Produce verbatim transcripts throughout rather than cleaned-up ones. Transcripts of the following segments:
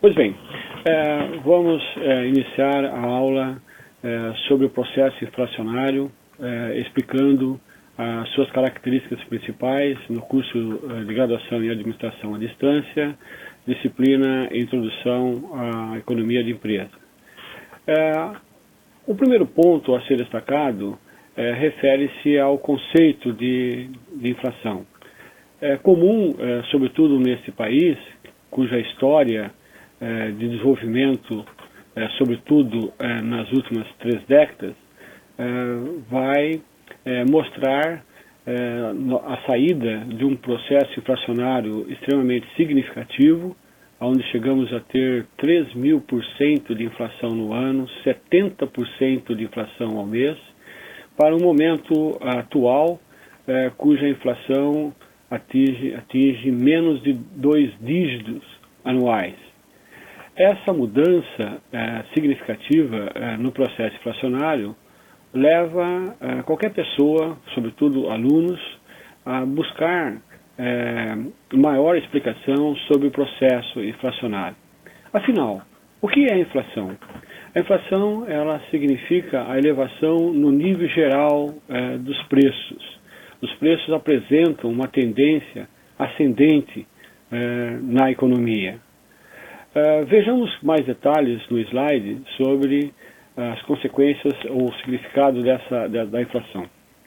Pois bem, é, vamos é, iniciar a aula é, sobre o processo inflacionário, é, explicando as suas características principais no curso de graduação em administração à distância, disciplina Introdução à Economia de Empresa. É, o primeiro ponto a ser destacado é, refere-se ao conceito de, de inflação. É comum, é, sobretudo nesse país, cuja história é, de desenvolvimento, é, sobretudo é, nas últimas três décadas, é, vai é, mostrar é, a saída de um processo inflacionário extremamente significativo, onde chegamos a ter três mil por cento de inflação no ano, setenta por cento de inflação ao mês, para um momento atual, é, cuja inflação atinge, atinge menos de dois dígitos anuais. Essa mudança é, significativa é, no processo inflacionário leva é, qualquer pessoa, sobretudo alunos, a buscar é, maior explicação sobre o processo inflacionário. Afinal, o que é a inflação? A inflação ela significa a elevação no nível geral é, dos preços. Os preços apresentam uma tendência ascendente eh, na economia. Uh, vejamos mais detalhes no slide sobre as consequências ou o significado dessa, da, da inflação.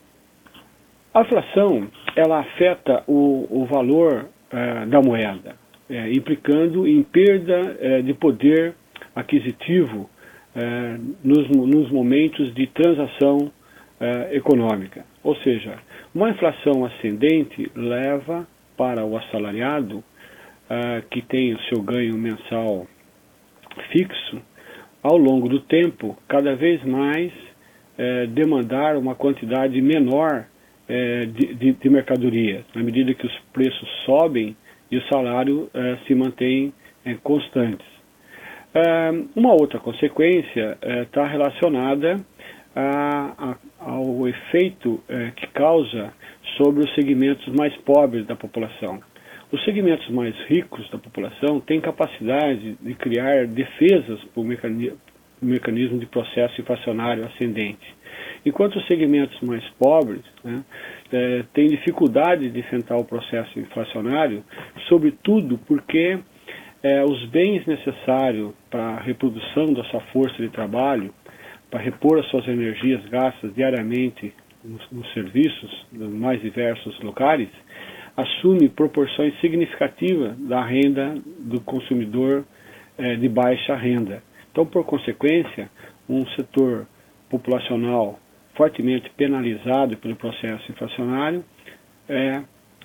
A inflação ela afeta o, o valor uh, da moeda, eh, implicando em perda eh, de poder aquisitivo eh, nos, nos momentos de transação eh, econômica. Ou seja, uma inflação ascendente leva para o assalariado, uh, que tem o seu ganho mensal fixo, ao longo do tempo, cada vez mais uh, demandar uma quantidade menor uh, de, de, de mercadorias, na medida que os preços sobem e o salário uh, se mantém uh, constantes. Uh, uma outra consequência está uh, relacionada a, a, ao efeito eh, que causa sobre os segmentos mais pobres da população. Os segmentos mais ricos da população têm capacidade de criar defesas para o mecanismo, mecanismo de processo inflacionário ascendente, enquanto os segmentos mais pobres né, eh, têm dificuldade de enfrentar o processo inflacionário, sobretudo porque eh, os bens necessários para a reprodução da sua força de trabalho, para repor as suas energias gastas diariamente nos, nos serviços dos mais diversos locais, assume proporções significativas da renda do consumidor eh, de baixa renda. Então, por consequência, um setor populacional fortemente penalizado pelo processo inflacionário é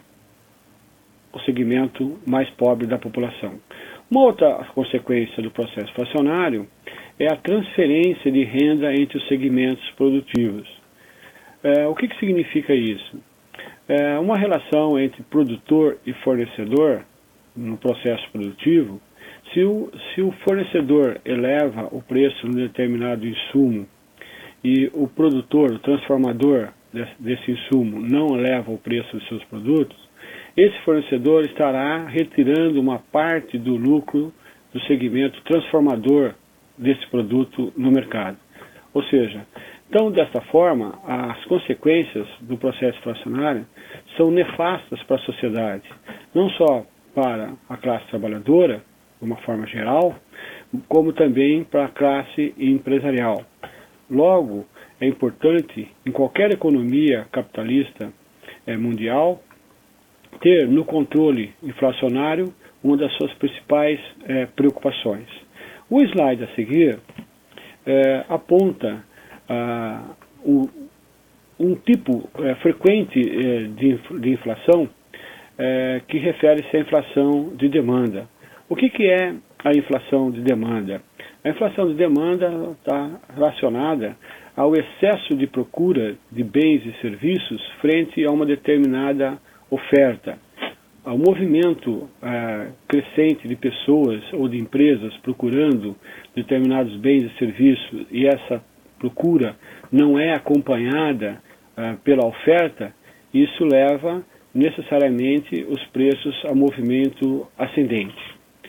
o segmento mais pobre da população. Uma outra consequência do processo inflacionário é a transferência de renda entre os segmentos produtivos. É, o que, que significa isso? É uma relação entre produtor e fornecedor no processo produtivo. Se o, se o fornecedor eleva o preço de um determinado insumo e o produtor, o transformador desse, desse insumo não eleva o preço dos seus produtos, esse fornecedor estará retirando uma parte do lucro do segmento transformador desse produto no mercado. Ou seja, então desta forma, as consequências do processo inflacionário são nefastas para a sociedade, não só para a classe trabalhadora, de uma forma geral, como também para a classe empresarial. Logo, é importante, em qualquer economia capitalista eh, mundial, ter no controle inflacionário uma das suas principais eh, preocupações. O slide a seguir eh, aponta ah, um, um tipo eh, frequente eh, de, de inflação eh, que refere-se à inflação de demanda. O que, que é a inflação de demanda? A inflação de demanda está relacionada ao excesso de procura de bens e serviços frente a uma determinada oferta. Ao movimento ah, crescente de pessoas ou de empresas procurando determinados bens e serviços e essa procura não é acompanhada ah, pela oferta, isso leva necessariamente os preços a movimento ascendente.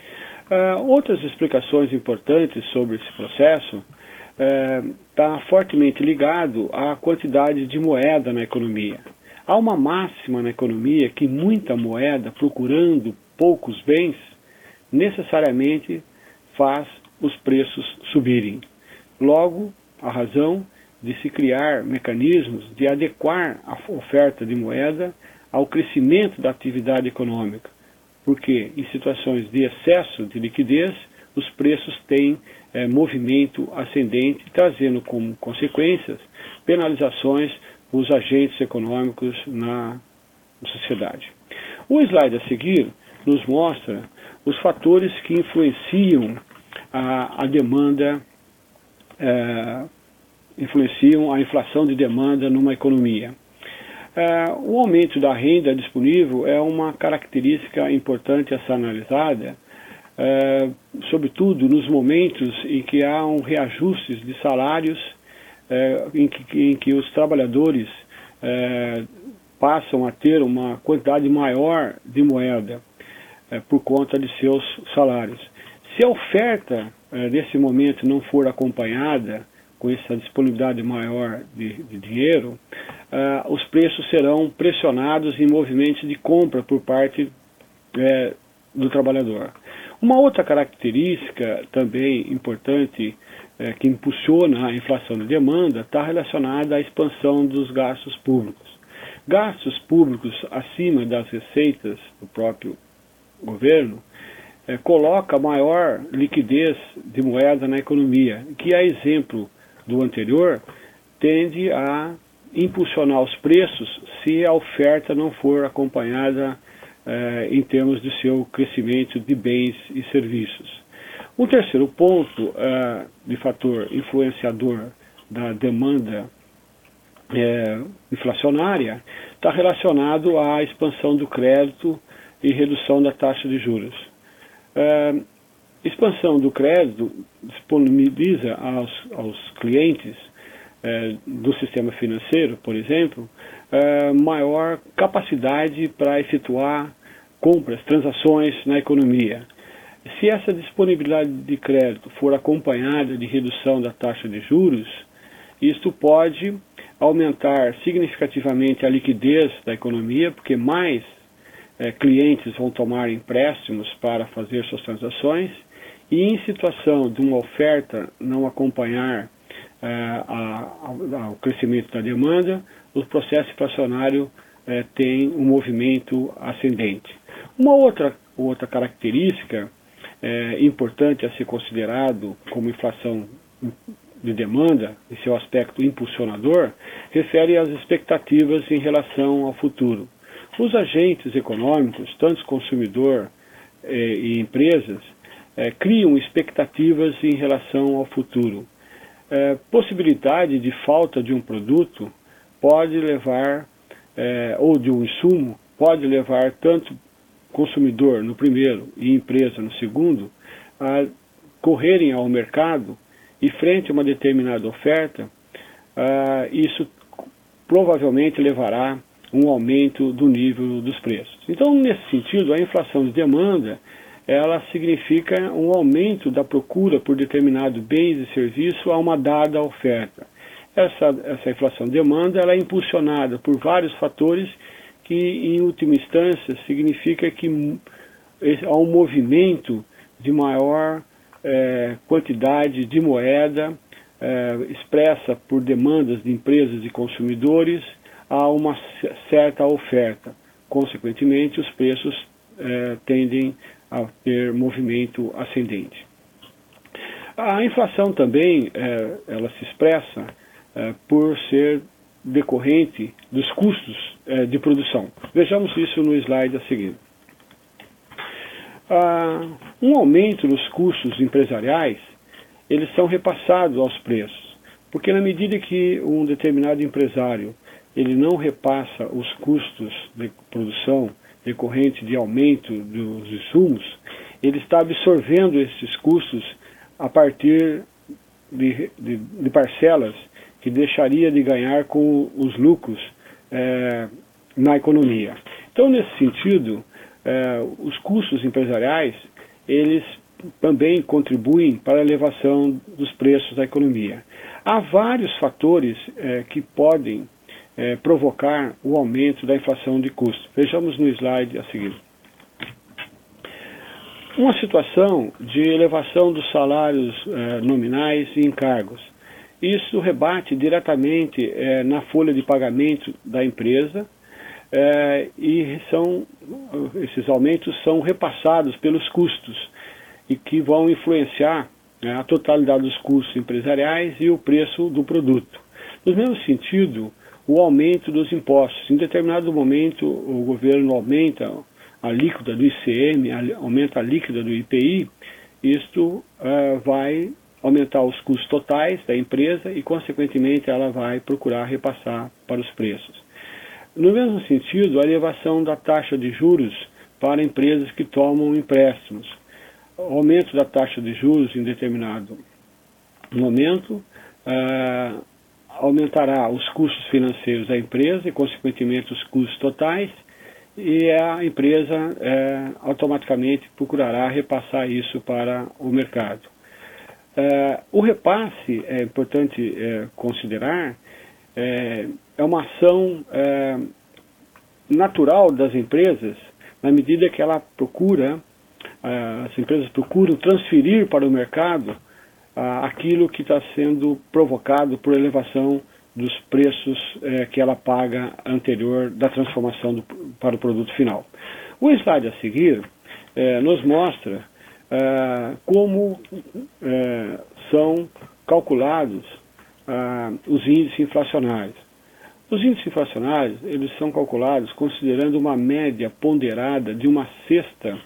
Uh, outras explicações importantes sobre esse processo está uh, fortemente ligado à quantidade de moeda na economia. Há uma máxima na economia que muita moeda procurando poucos bens necessariamente faz os preços subirem. Logo, a razão de se criar mecanismos de adequar a oferta de moeda ao crescimento da atividade econômica, porque em situações de excesso de liquidez, os preços têm é, movimento ascendente, trazendo como consequências penalizações os agentes econômicos na sociedade. O slide a seguir nos mostra os fatores que influenciam a, a demanda, é, influenciam a inflação de demanda numa economia. É, o aumento da renda disponível é uma característica importante a ser analisada, é, sobretudo nos momentos em que há um reajuste de salários, é, em, que, em que os trabalhadores é, passam a ter uma quantidade maior de moeda é, por conta de seus salários. Se a oferta é, nesse momento não for acompanhada com essa disponibilidade maior de, de dinheiro, uh, os preços serão pressionados em movimentos de compra por parte é, do trabalhador. Uma outra característica também importante é, que impulsiona a inflação de demanda está relacionada à expansão dos gastos públicos. Gastos públicos acima das receitas do próprio governo é, coloca maior liquidez de moeda na economia, que é exemplo do anterior, tende a impulsionar os preços se a oferta não for acompanhada eh, em termos de seu crescimento de bens e serviços. Um terceiro ponto eh, de fator influenciador da demanda eh, inflacionária está relacionado à expansão do crédito e redução da taxa de juros. Eh, Expansão do crédito disponibiliza aos, aos clientes eh, do sistema financeiro, por exemplo, eh, maior capacidade para efetuar compras, transações na economia. Se essa disponibilidade de crédito for acompanhada de redução da taxa de juros, isto pode aumentar significativamente a liquidez da economia, porque mais eh, clientes vão tomar empréstimos para fazer suas transações. E em situação de uma oferta não acompanhar uh, a, a, o crescimento da demanda, o processo inflacionário uh, tem um movimento ascendente. Uma outra, outra característica uh, importante a ser considerado como inflação de demanda, em seu aspecto impulsionador, refere às expectativas em relação ao futuro. Os agentes econômicos, tanto consumidor uh, e empresas, É, criam expectativas em relação ao futuro. É, possibilidade de falta de um produto pode levar, é, ou de um insumo, pode levar tanto consumidor no primeiro e empresa no segundo a correrem ao mercado e frente a uma determinada oferta, ah, isso provavelmente levará um aumento do nível dos preços. Então, nesse sentido, a inflação de demanda ela significa um aumento da procura por determinado bens e serviço a uma dada oferta. Essa, essa inflação de demanda ela é impulsionada por vários fatores que, em última instância, significa que há um movimento de maior eh, quantidade de moeda eh, expressa por demandas de empresas e consumidores a uma certa oferta. Consequentemente, os preços eh, tendem a ter movimento ascendente. A inflação também eh, ela se expressa eh, por ser decorrente dos custos eh, de produção. Vejamos isso no slide a seguir. Ah, um aumento nos custos empresariais, eles são repassados aos preços, porque na medida que um determinado empresário ele não repassa os custos de produção decorrente de aumento dos insumos, ele está absorvendo esses custos a partir de, de, de parcelas que deixaria de ganhar com os lucros é, na economia. Então, nesse sentido, é, os custos empresariais, eles também contribuem para a elevação dos preços da economia. Há vários fatores é, que podem é, provocar o aumento da inflação de custo. Vejamos no slide a seguir. Uma situação de elevação dos salários é, nominais e encargos. Isso rebate diretamente é, na folha de pagamento da empresa é, e são, esses aumentos são repassados pelos custos e que vão influenciar é, a totalidade dos custos empresariais e o preço do produto. No mesmo sentido, o aumento dos impostos. Em determinado momento, o governo aumenta a alíquota do I C M, aumenta a alíquota do I P I, isto uh, vai aumentar os custos totais da empresa e, consequentemente, ela vai procurar repassar para os preços. No mesmo sentido, a elevação da taxa de juros para empresas que tomam empréstimos. O aumento da taxa de juros em determinado momento uh, aumentará os custos financeiros da empresa e, consequentemente, os custos totais, e a empresa é, automaticamente procurará repassar isso para o mercado. É, o repasse, é importante é, considerar, é, é uma ação é, natural das empresas, na medida que ela procura, é, as empresas procuram transferir para o mercado é, aquilo que está sendo provocado por elevação dos preços é, que ela paga anterior da transformação do, para o produto final. O slide a seguir é, nos mostra é, como é, são calculados é, os índices inflacionários. Os índices inflacionários eles são calculados considerando uma média ponderada de uma cesta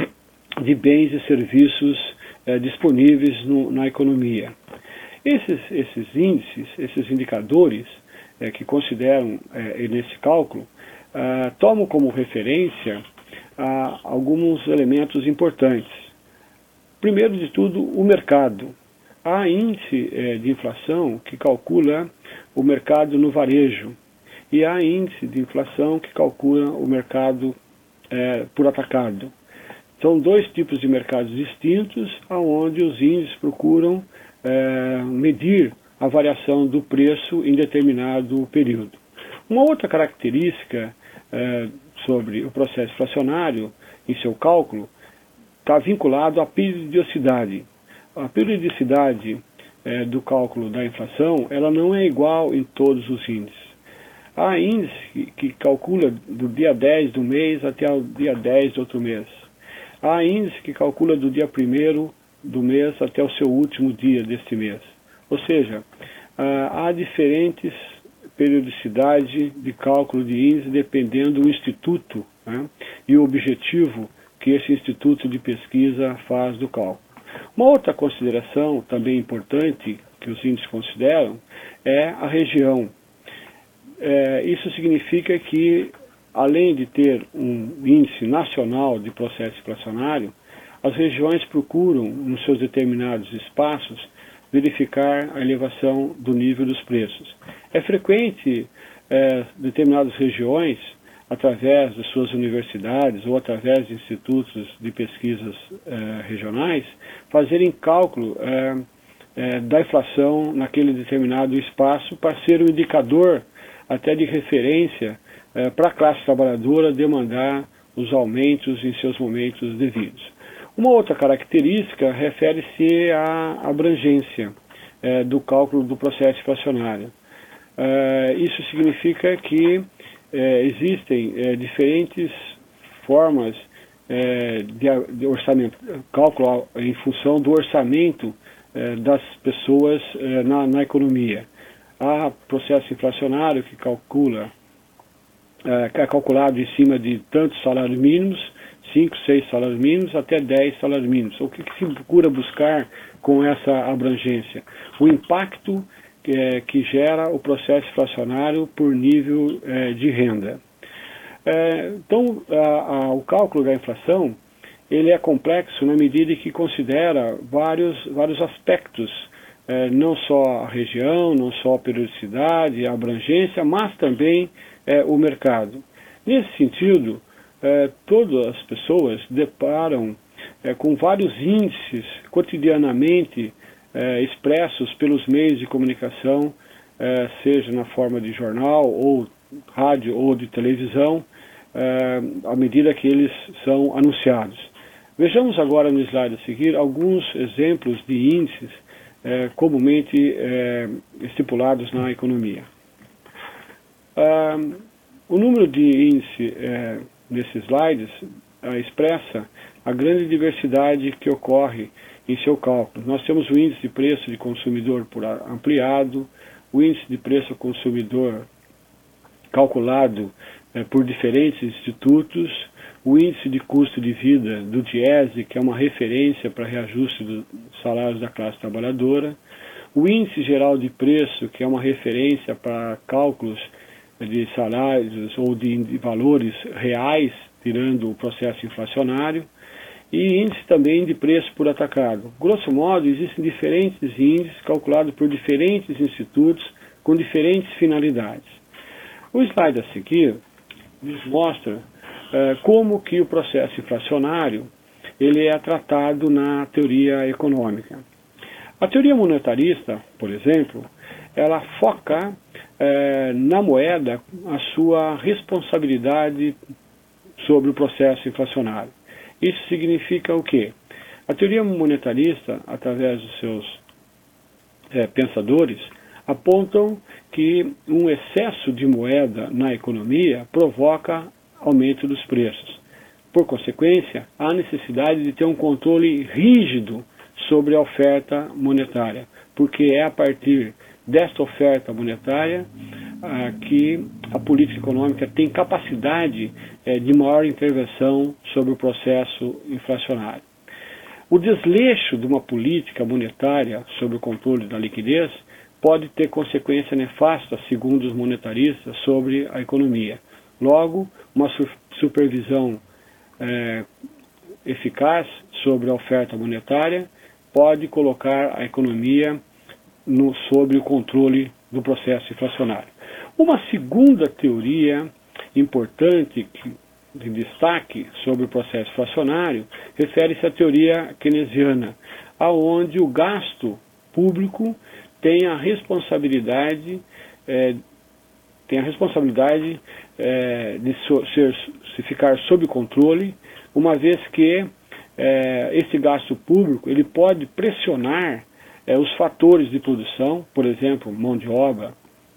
de bens e serviços é, disponíveis no, na economia. Esses, esses índices, esses indicadores é, que consideram é, nesse cálculo, ah, tomam como referência ah, alguns elementos importantes. Primeiro de tudo, o mercado. Há índice é, de inflação que calcula o mercado no varejo e há índice de inflação que calcula o mercado é, por atacado. São dois tipos de mercados distintos, onde os índices procuram É, medir a variação do preço em determinado período. Uma outra característica é, sobre o processo inflacionário, em seu cálculo, está vinculado à periodicidade. A periodicidade é, do cálculo da inflação, ela não é igual em todos os índices. Há índice que, que calcula do dia dez do mês até o dia dez do outro mês. Há índice que calcula do dia primeiro do mês até o seu último dia deste mês. Ou seja, ah, há diferentes periodicidades de cálculo de índice dependendo do instituto, né, e o objetivo que esse instituto de pesquisa faz do cálculo. Uma outra consideração também importante que os índices consideram é a região. É, isso significa que, além de ter um índice nacional de processo inflacionário, as regiões procuram, nos seus determinados espaços, verificar a elevação do nível dos preços. É frequente é, determinadas regiões, através de suas universidades ou através de institutos de pesquisas é, regionais, fazerem cálculo é, é, da inflação naquele determinado espaço para ser um indicador até de referência é, para a classe trabalhadora demandar os aumentos em seus momentos devidos. Uma outra característica refere-se à abrangência é, do cálculo do processo inflacionário. É, isso significa que é, existem é, diferentes formas é, de, de orçamento, cálculo em função do orçamento é, das pessoas é, na, na economia. Há processo inflacionário que calcula, é, que é calculado em cima de tantos salários mínimos, cinco, seis salários mínimos até dez salários mínimos. O que, que se procura buscar com essa abrangência? O impacto é, que gera o processo inflacionário por nível é, de renda. É, então, a, a, o cálculo da inflação ele é complexo na medida que considera vários, vários aspectos, é, não só a região, não só a periodicidade, a abrangência, mas também é, o mercado. Nesse sentido, É, todas as pessoas deparam é, com vários índices cotidianamente é, expressos pelos meios de comunicação, é, seja na forma de jornal, ou rádio, ou de televisão, é, à medida que eles são anunciados. Vejamos agora no slide a seguir alguns exemplos de índices é, comumente é, estipulados na economia. Ah, o número de índice é, desses slides ah, expressa a grande diversidade que ocorre em seu cálculo. Nós temos o índice de preço de consumidor por ampliado, o índice de preço ao consumidor calculado é, por diferentes institutos, o índice de custo de vida do DIESE, que é uma referência para reajuste dos salários da classe trabalhadora, o índice geral de preço, que é uma referência para cálculos de salários ou de valores reais, tirando o processo inflacionário, e índice também de preço por atacado. Grosso modo, existem diferentes índices calculados por diferentes institutos com diferentes finalidades. O slide a seguir nos mostra eh, como que o processo inflacionário ele é tratado na teoria econômica. A teoria monetarista, por exemplo, ela foca eh, na moeda a sua responsabilidade sobre o processo inflacionário. Isso significa o quê? A teoria monetarista, através dos seus é, pensadores, apontam que um excesso de moeda na economia provoca aumento dos preços. Por consequência, há necessidade de ter um controle rígido sobre a oferta monetária, porque é a partir desta oferta monetária ah, que a política econômica tem capacidade eh, de maior intervenção sobre o processo inflacionário. O desleixo de uma política monetária sobre o controle da liquidez pode ter consequência nefasta, segundo os monetaristas, sobre a economia. Logo, uma su supervisão eh, eficaz sobre a oferta monetária pode colocar a economia no, sob o controle do processo inflacionário. Uma segunda teoria importante que, de destaque sobre o processo inflacionário refere-se à teoria keynesiana, aonde o gasto público tem a responsabilidade, é, tem a responsabilidade é, de so, ser, se ficar sob controle, uma vez que é, esse gasto público ele pode pressionar é, os fatores de produção, por exemplo, mão de obra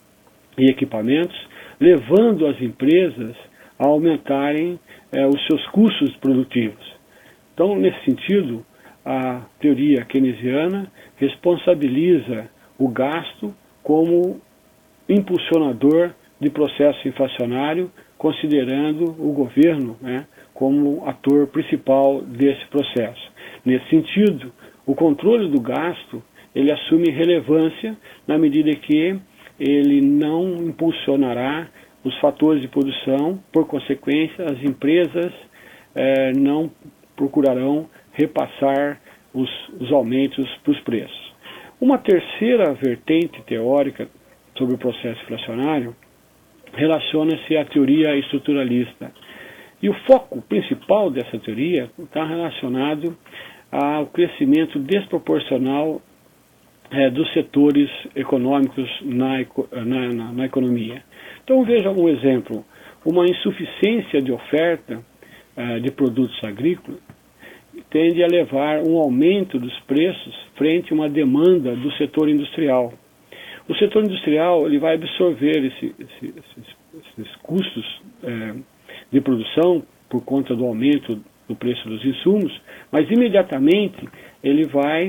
e equipamentos, levando as empresas a aumentarem é, os seus custos produtivos. Então, nesse sentido, a teoria keynesiana responsabiliza o gasto como impulsionador de processo inflacionário, considerando o governo né, como ator principal desse processo. Nesse sentido, o controle do gasto ele assume relevância na medida que ele não impulsionará os fatores de produção, por consequência, as empresas eh, não procurarão repassar os, os aumentos para os preços. Uma terceira vertente teórica sobre o processo inflacionário relaciona-se à teoria estruturalista. E o foco principal dessa teoria está relacionado ao crescimento desproporcional é, dos setores econômicos na, na, na, na economia. Então veja um exemplo, uma insuficiência de oferta uh, de produtos agrícolas tende a levar um aumento dos preços frente a uma demanda do setor industrial. O setor industrial ele vai absorver esse, esse, esses, esses custos uh, de produção por conta do aumento do preço dos insumos, mas imediatamente ele vai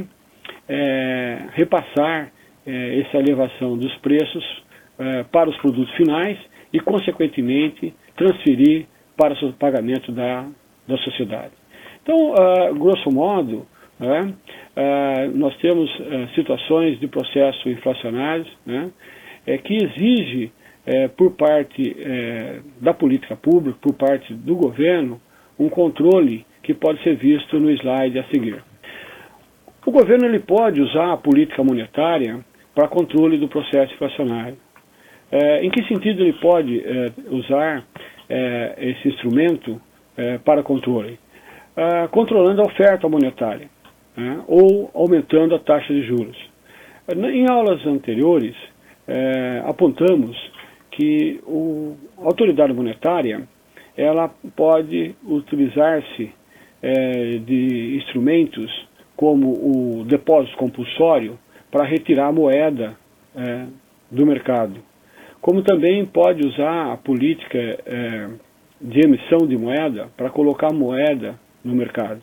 uh, repassar uh, essa elevação dos preços para os produtos finais e, consequentemente, transferir para o pagamento da, da sociedade. Então, uh, grosso modo, né, uh, nós temos uh, situações de processo inflacionários né, é, que exige, é, por parte é, da política pública, por parte do governo, um controle que pode ser visto no slide a seguir. O governo ele pode usar a política monetária para controle do processo inflacionário. É, em que sentido ele pode é, usar é, esse instrumento é, para controle? uh, controlando a oferta monetária, né, ou aumentando a taxa de juros. Em aulas anteriores, eh, apontamos que o, a autoridade monetária ela pode utilizar-se eh, de instrumentos como o depósito compulsório para retirar a moeda eh, do mercado, como também pode usar a política eh, de emissão de moeda para colocar moeda no mercado.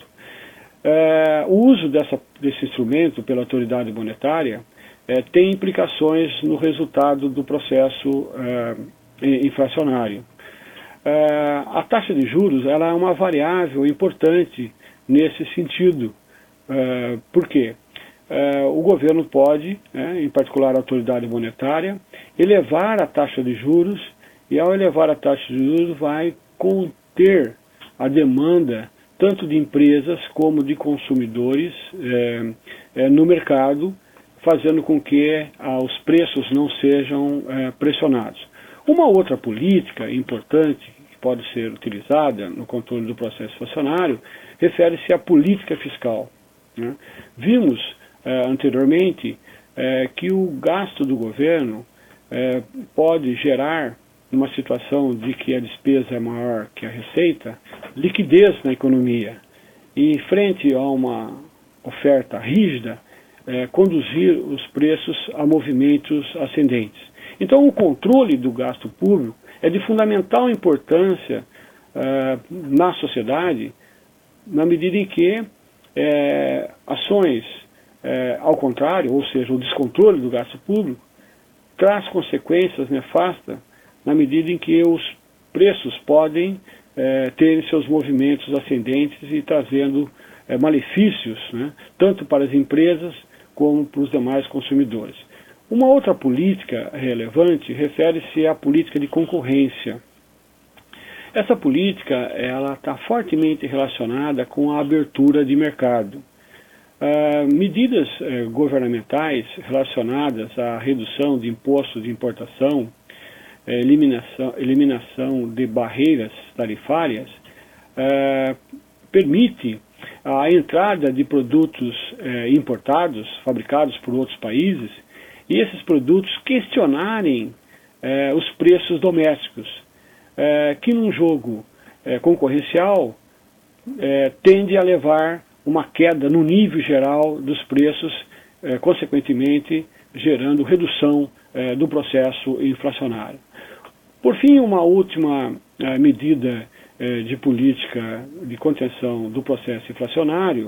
Eh, o uso dessa, desse instrumento pela autoridade monetária É, tem implicações no resultado do processo é, inflacionário. É, a taxa de juros ela é uma variável importante nesse sentido. É, por quê? É, o governo pode, é, em particular a autoridade monetária, elevar a taxa de juros e ao elevar a taxa de juros vai conter a demanda tanto de empresas como de consumidores é, é, no mercado, fazendo com que ah, os preços não sejam eh, pressionados. Uma outra política importante que pode ser utilizada no controle do processo inflacionário refere-se à política fiscal, né? Vimos eh, anteriormente eh, que o gasto do governo eh, pode gerar, numa situação de que a despesa é maior que a receita, liquidez na economia. E frente a uma oferta rígida, É, conduzir os preços a movimentos ascendentes. Então, o controle do gasto público é de fundamental importância é, na sociedade, na medida em que é, ações é, ao contrário, ou seja, o descontrole do gasto público, traz consequências nefastas na medida em que os preços podem é, ter seus movimentos ascendentes e trazendo é, malefícios, né, tanto para as empresas como para os demais consumidores. Uma outra política relevante refere-se à política de concorrência. Essa política ela está fortemente relacionada com a abertura de mercado. Uh, medidas uh, governamentais relacionadas à redução de impostos de importação, uh, eliminação, eliminação de barreiras tarifárias, uh, permite a entrada de produtos eh, importados, fabricados por outros países, e esses produtos questionarem eh, os preços domésticos, eh, que num jogo eh, concorrencial eh, tende a levar uma queda no nível geral dos preços, eh, consequentemente gerando redução eh, do processo inflacionário. Por fim, uma última eh, medida de política de contenção do processo inflacionário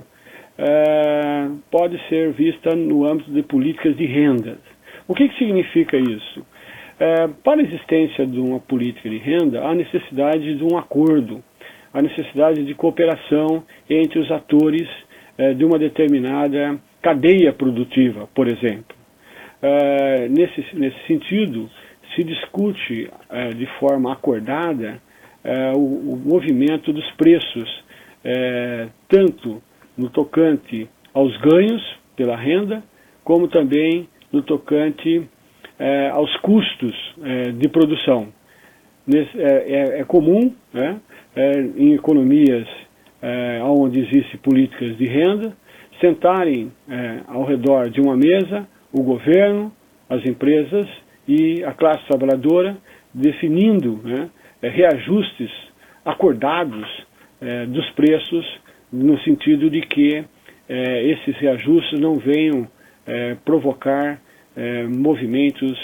é, pode ser vista no âmbito de políticas de rendas. O que, que significa isso? É, para a existência de uma política de renda, há necessidade de um acordo, há necessidade de cooperação entre os atores é, de uma determinada cadeia produtiva, por exemplo. É, nesse, nesse sentido, se discute é, de forma acordada É, o, o movimento dos preços, é, tanto no tocante aos ganhos pela renda, como também no tocante é, aos custos é, de produção. Nesse, é, é, é comum, né, é, em economias é, onde existem políticas de renda, sentarem é, ao redor de uma mesa o governo, as empresas e a classe trabalhadora, definindo, né, reajustes acordados eh, dos preços, no sentido de que eh, esses reajustes não venham eh, provocar eh, movimentos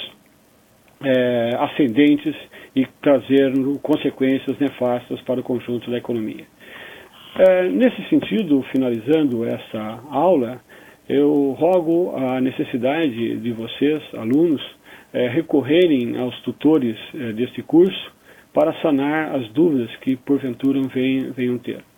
eh, ascendentes e trazer consequências nefastas para o conjunto da economia. Eh, nesse sentido, finalizando essa aula, eu rogo a necessidade de vocês, alunos, eh, recorrerem aos tutores eh, deste curso, para sanar as dúvidas que porventura venham ter.